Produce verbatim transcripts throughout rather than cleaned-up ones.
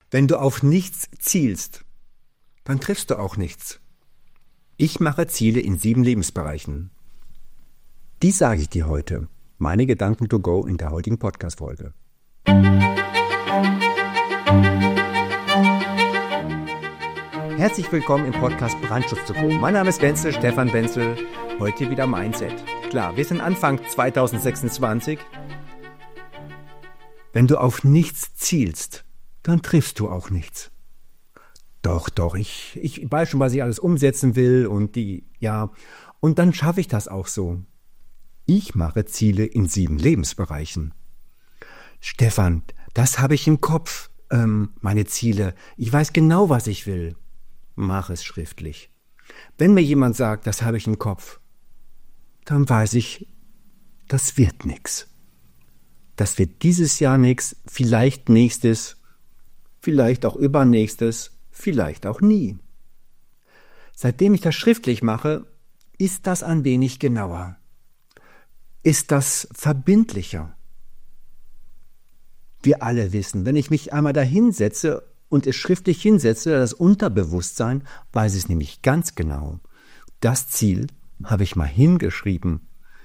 Wenn du auf nichts zielst, dann triffst du auch nichts. Ich mache Ziele in sieben Lebensbereichen. Die sage ich dir heute. Meine Gedanken to go in der heutigen Podcast-Folge. Herzlich willkommen im Podcast Brandschutz to go. Mein Name ist Wenzel, Stefan Wenzel. Heute wieder Mindset. Klar, wir sind Anfang zwanzig sechsundzwanzig. Wenn du auf nichts zielst, dann triffst du auch nichts. Doch, doch, ich, ich weiß schon, was ich alles umsetzen will und die, ja, und dann schaffe ich das auch so. Ich mache Ziele in sieben Lebensbereichen. Stefan, das habe ich im Kopf, ähm, meine Ziele. Ich weiß genau, was ich will. Mach es schriftlich. Wenn mir jemand sagt, das habe ich im Kopf, dann weiß ich, das wird nichts. Das wird dieses Jahr nichts, vielleicht nächstes, vielleicht auch übernächstes, vielleicht auch nie. Seitdem ich das schriftlich mache, ist das ein wenig genauer. Ist das verbindlicher. Wir alle wissen, wenn ich mich einmal da hinsetze und es schriftlich hinsetze, das Unterbewusstsein weiß es nämlich ganz genau. Das Ziel habe ich mal hingeschrieben.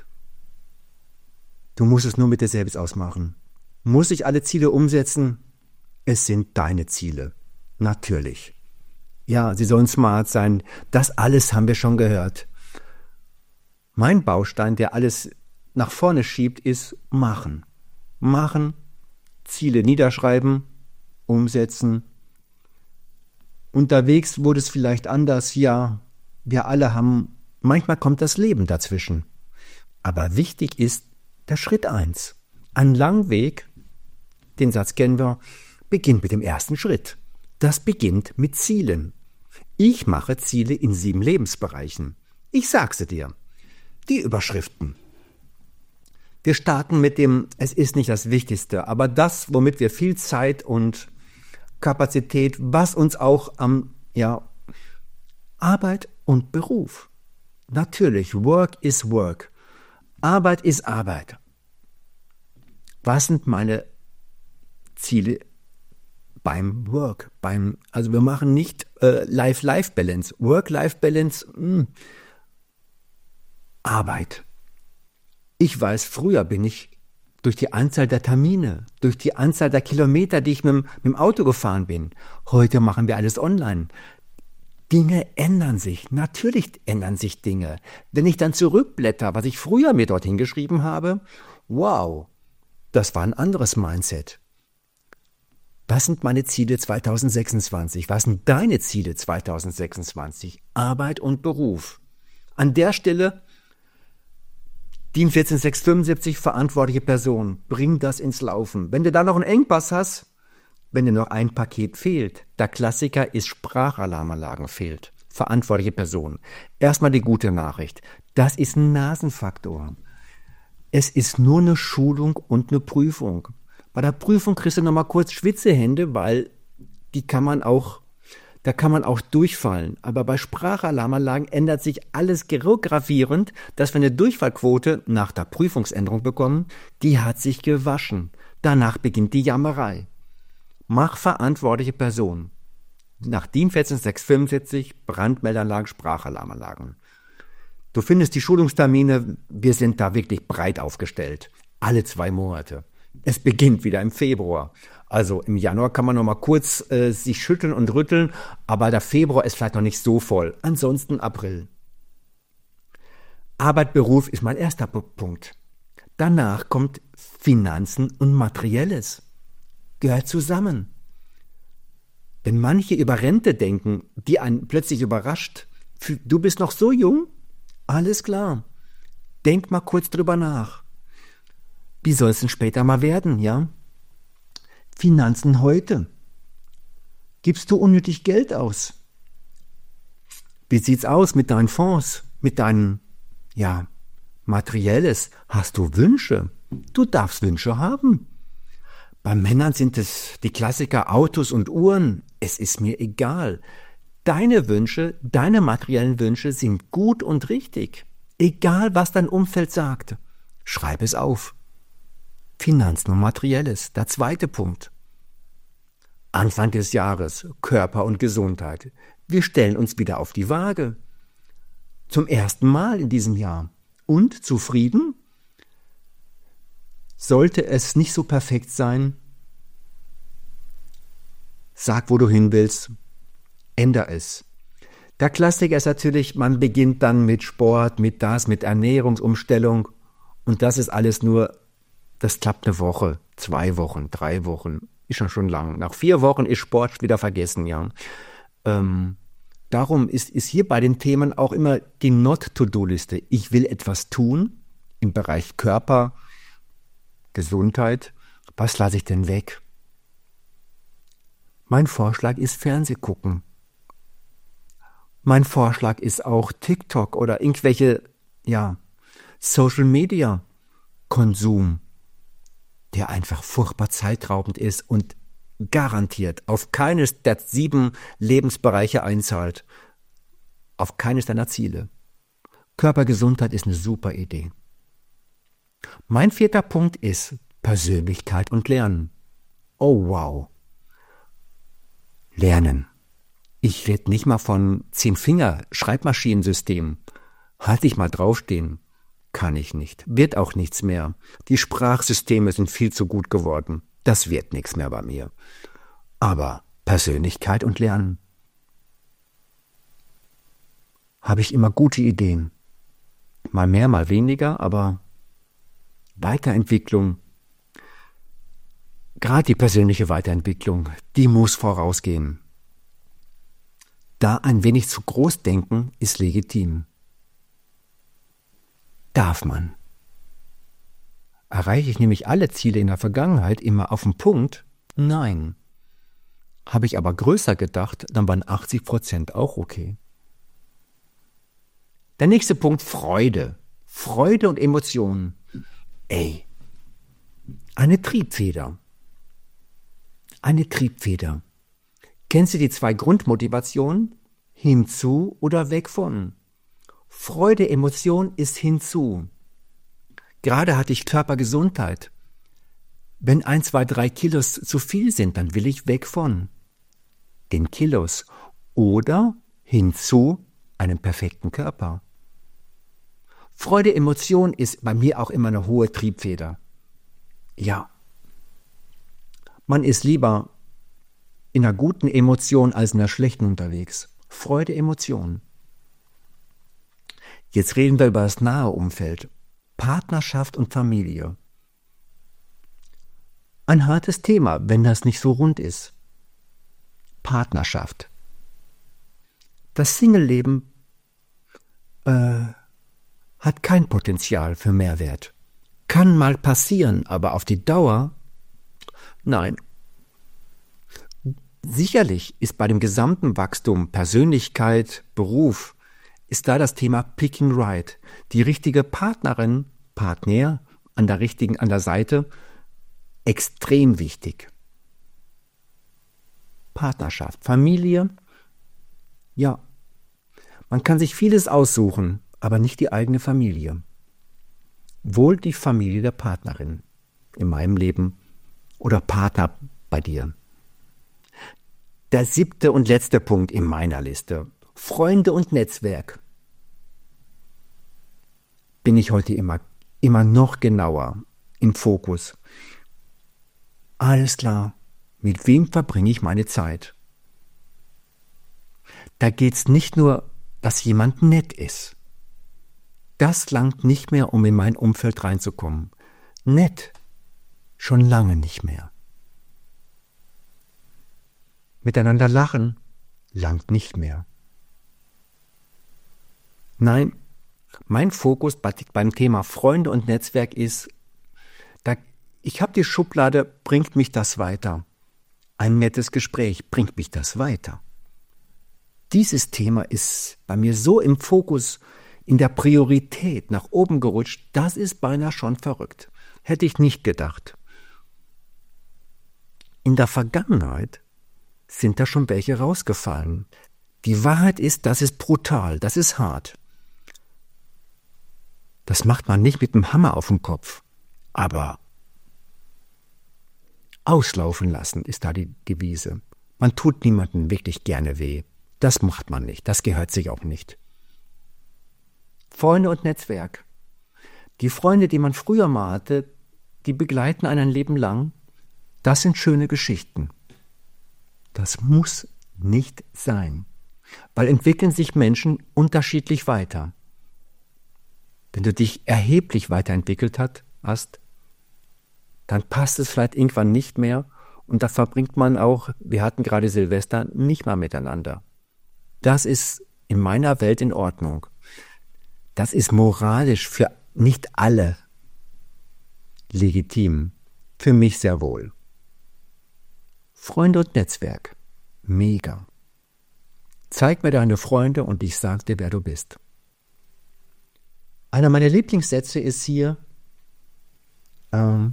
Du musst es nur mit dir selbst ausmachen. Muss ich alle Ziele umsetzen? Es sind deine Ziele. Natürlich. Ja, sie sollen smart sein. Das alles haben wir schon gehört. Mein Baustein, der alles nach vorne schiebt, ist machen. Machen, Ziele niederschreiben, umsetzen. Unterwegs wurde es vielleicht anders. Ja, wir alle haben, manchmal kommt das Leben dazwischen. Aber wichtig ist der Schritt eins. Ein Langweg, den Satz kennen wir, beginnt mit dem ersten Schritt. Das beginnt mit Zielen. Ich mache Ziele in sieben Lebensbereichen. Ich sage sie dir. Die Überschriften. Wir starten mit dem, es ist nicht das Wichtigste, aber das, womit wir viel Zeit und Kapazität, was uns auch am, ja, Arbeit und Beruf. Natürlich, Work is Work. Arbeit ist Arbeit. Was sind meine Ziele beim Work? Beim, also wir machen nicht äh, Life-Life-Balance. Work-Life-Balance, mh. Arbeit. Ich weiß, früher bin ich durch die Anzahl der Termine, durch die Anzahl der Kilometer, die ich mit, mit dem Auto gefahren bin. Heute machen wir alles online. Dinge ändern sich. Natürlich ändern sich Dinge. Wenn ich dann zurückblätter, was ich früher mir dorthin geschrieben habe, wow, das war ein anderes Mindset. Was sind meine Ziele zwanzig sechsundzwanzig? Was sind deine Ziele zwanzig sechsundzwanzig? Arbeit und Beruf. An der Stelle D I N vierzehn sechs fünfundsiebzig, verantwortliche Person, bring das ins Laufen. Wenn du da noch einen Engpass hast, wenn dir noch ein Paket fehlt, der Klassiker ist Sprachalarmanlagen fehlt. Verantwortliche Person. Erstmal die gute Nachricht. Das ist ein Nasenfaktor. Es ist nur eine Schulung und eine Prüfung. Bei der Prüfung kriegst du nochmal kurz Schwitzehände, weil die kann man auch, da kann man auch durchfallen. Aber bei Sprachalarmanlagen ändert sich alles gravierend, dass wir eine Durchfallquote nach der Prüfungsänderung bekommen, die hat sich gewaschen. Danach beginnt die Jammerei. Mach verantwortliche Person. Nach D I N vierzehn sechs fünfundsiebzig, Brandmeldeanlagen, Sprachalarmanlagen. Du findest die Schulungstermine, wir sind da wirklich breit aufgestellt. Alle zwei Monate. Es beginnt wieder im Februar. Also im Januar kann man noch mal kurz äh, sich schütteln und rütteln, aber der Februar ist vielleicht noch nicht so voll. Ansonsten April. Arbeit, Beruf ist mein erster Punkt. Danach kommt Finanzen und Materielles. Gehört zusammen. Wenn manche über Rente denken, die einen plötzlich überrascht, du bist noch so jung? Alles klar. Denk mal kurz drüber nach. Wie soll es denn später mal werden, ja? Finanzen heute. Gibst du unnötig Geld aus? Wie sieht's aus mit deinen Fonds, mit deinen, ja, Materielles? Hast du Wünsche? Du darfst Wünsche haben. Bei Männern sind es die Klassiker Autos und Uhren. Es ist mir egal. Deine Wünsche, deine materiellen Wünsche sind gut und richtig. Egal, was dein Umfeld sagt. Schreib es auf. Finanzen und Materielles, der zweite Punkt. Anfang des Jahres, Körper und Gesundheit. Wir stellen uns wieder auf die Waage. Zum ersten Mal in diesem Jahr. Und zufrieden? Sollte es nicht so perfekt sein? Sag, wo du hin willst. Änder es. Der Klassiker ist natürlich, man beginnt dann mit Sport, mit das, mit Ernährungsumstellung. Und das ist alles nur, das klappt eine Woche, zwei Wochen, drei Wochen. Ist schon schon lang. Nach vier Wochen ist Sport wieder vergessen, ja. Ähm, darum ist, ist hier bei den Themen auch immer die Not-to-Do-Liste. Ich will etwas tun im Bereich Körper, Gesundheit. Was lasse ich denn weg? Mein Vorschlag ist Fernseh gucken. Mein Vorschlag ist auch TikTok oder irgendwelche, ja, Social-Media-Konsum, der einfach furchtbar zeitraubend ist und garantiert auf keines der sieben Lebensbereiche einzahlt, auf keines deiner Ziele. Körpergesundheit ist eine super Idee. Mein vierter Punkt ist Persönlichkeit und Lernen. Oh wow. Lernen. Ich rede nicht mal von Zehn-Finger-Schreibmaschinensystem. Halt dich mal draufstehen. Kann ich nicht. Wird auch nichts mehr. Die Sprachsysteme sind viel zu gut geworden. Das wird nichts mehr bei mir. Aber Persönlichkeit und Lernen. Habe ich immer gute Ideen. Mal mehr, mal weniger, aber Weiterentwicklung, gerade die persönliche Weiterentwicklung, die muss vorausgehen. Da ein wenig zu groß denken, ist legitim. Darf man. Erreiche ich nämlich alle Ziele in der Vergangenheit immer auf den Punkt? Nein. Habe ich aber größer gedacht, dann waren achtzig Prozent auch okay. Der nächste Punkt, Freude. Freude und Emotionen. Ey, eine Triebfeder. Eine Triebfeder. Kennst du die zwei Grundmotivationen? Hinzu oder weg von? Freude, Emotion ist hinzu. Gerade hatte ich Körpergesundheit. Wenn ein, zwei, drei Kilos zu viel sind, dann will ich weg von den Kilos oder hinzu einem perfekten Körper. Freude, Emotion ist bei mir auch immer eine hohe Triebfeder. Ja. Man ist lieber in einer guten Emotion als in einer schlechten unterwegs. Freude, Emotion. Jetzt reden wir über das nahe Umfeld. Partnerschaft und Familie. Ein hartes Thema, wenn das nicht so rund ist. Partnerschaft. Das Single-Leben äh, hat kein Potenzial für Mehrwert. Kann mal passieren, aber auf die Dauer, nein. Sicherlich ist bei dem gesamten Wachstum, Persönlichkeit, Beruf, ist da das Thema Pick and Ride. Die richtige Partnerin, Partner an der richtigen, an der Seite, extrem wichtig. Partnerschaft, Familie, ja, man kann sich vieles aussuchen, aber nicht die eigene Familie. Wohl die Familie der Partnerin in meinem Leben oder Partner bei dir. Der siebte und letzte Punkt in meiner Liste. Freunde und Netzwerk. Bin ich heute immer, immer noch genauer im Fokus. Alles klar, mit wem verbringe ich meine Zeit? Da geht es nicht nur, dass jemand nett ist. Das langt nicht mehr, um in mein Umfeld reinzukommen. Nett, schon lange nicht mehr. Miteinander lachen, langt nicht mehr. Nein, mein Fokus bei, beim Thema Freunde und Netzwerk ist, da, ich habe die Schublade, bringt mich das weiter? Ein nettes Gespräch, bringt mich das weiter? Dieses Thema ist bei mir so im Fokus, in der Priorität nach oben gerutscht, das ist beinahe schon verrückt. Hätte ich nicht gedacht. In der Vergangenheit sind da schon welche rausgefallen. Die Wahrheit ist, das ist brutal, das ist hart. Das macht man nicht mit dem Hammer auf dem Kopf. Aber Auslaufen lassen ist da die Devise. Man tut niemandem wirklich gerne weh. Das macht man nicht. Das gehört sich auch nicht. Freunde und Netzwerk. Die Freunde, die man früher mal hatte, die begleiten einen ein Leben lang. Das sind schöne Geschichten. Das muss nicht sein, weil entwickeln sich Menschen unterschiedlich weiter. Wenn du dich erheblich weiterentwickelt hast, dann passt es vielleicht irgendwann nicht mehr und da verbringt man auch, wir hatten gerade Silvester, nicht mal miteinander. Das ist in meiner Welt in Ordnung. Das ist moralisch für nicht alle legitim, für mich sehr wohl. Freunde und Netzwerk, mega. Zeig mir deine Freunde und ich sag dir, wer du bist. Einer meiner Lieblingssätze ist hier, ähm,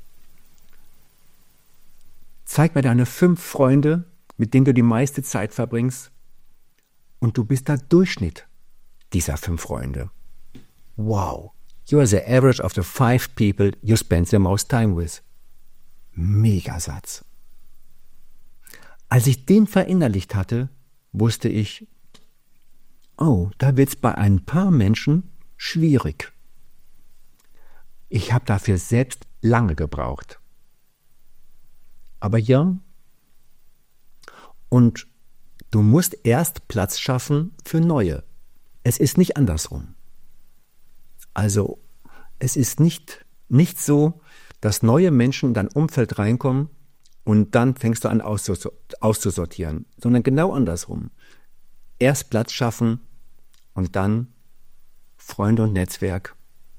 zeig mir deine fünf Freunde, mit denen du die meiste Zeit verbringst und du bist der Durchschnitt dieser fünf Freunde. Wow, you are the average of the five people you spend the most time with. Megasatz. Als ich den verinnerlicht hatte, wusste ich, oh, da wird's bei ein paar Menschen schwierig. Ich habe dafür selbst lange gebraucht. Aber ja, und du musst erst Platz schaffen für Neue. Es ist nicht andersrum. Also, es ist nicht, nicht so, dass neue Menschen in dein Umfeld reinkommen und dann fängst du an auszusortieren, sondern genau andersrum. Erst Platz schaffen und dann Freunde und Netzwerk.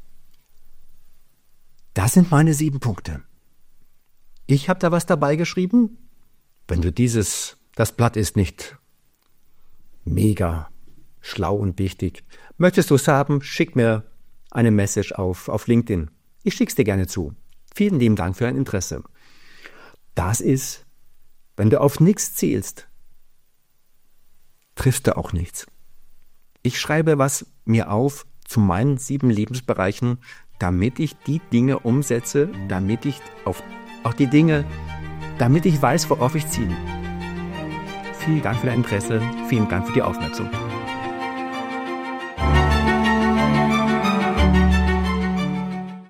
Das sind meine sieben Punkte. Ich habe da was dabei geschrieben. Wenn du dieses, das Blatt ist nicht mega schlau und wichtig. Möchtest du es haben, schick mir eine Message auf, auf LinkedIn. Ich schick's dir gerne zu. Vielen lieben Dank für dein Interesse. Das ist, wenn du auf nichts zielst, triffst du auch nichts. Ich schreibe was mir auf zu meinen sieben Lebensbereichen, damit ich die Dinge umsetze, damit ich auf, auch die Dinge, damit ich weiß, worauf ich ziele. Vielen Dank für dein Interesse, vielen Dank für die Aufmerksamkeit.